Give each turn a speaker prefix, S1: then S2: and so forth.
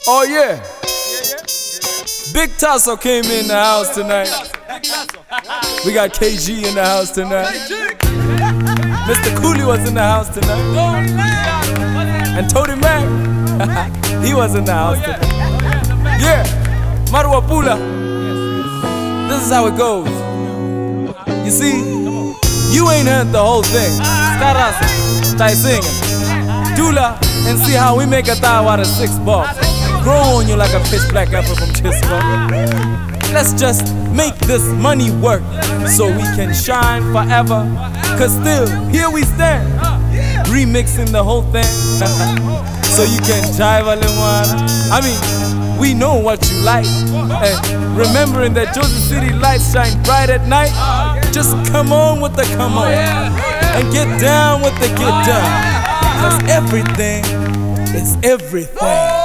S1: Oh yeah. Big Tasso came in the house tonight. We got KG in the house tonight. Mr. Cooley was in the house tonight. And Tony Mac, he was in the house tonight. Yeah, Marwa Pula. This is how it goes. You see, you ain't heard the whole thing. Start us, try singing. Dula, and see how we make a thou out of 6 bucks. Grow on you like a pitch black apple from Chisco. Let's just make this money work so we can shine forever. Cause still, here we stand, remixing the whole thing. So you can jive a little one. I mean, we know what you like. And remembering that Joseph City lights shine bright at night. Just come on with the come on. And get down with the get down. Cause everything is everything.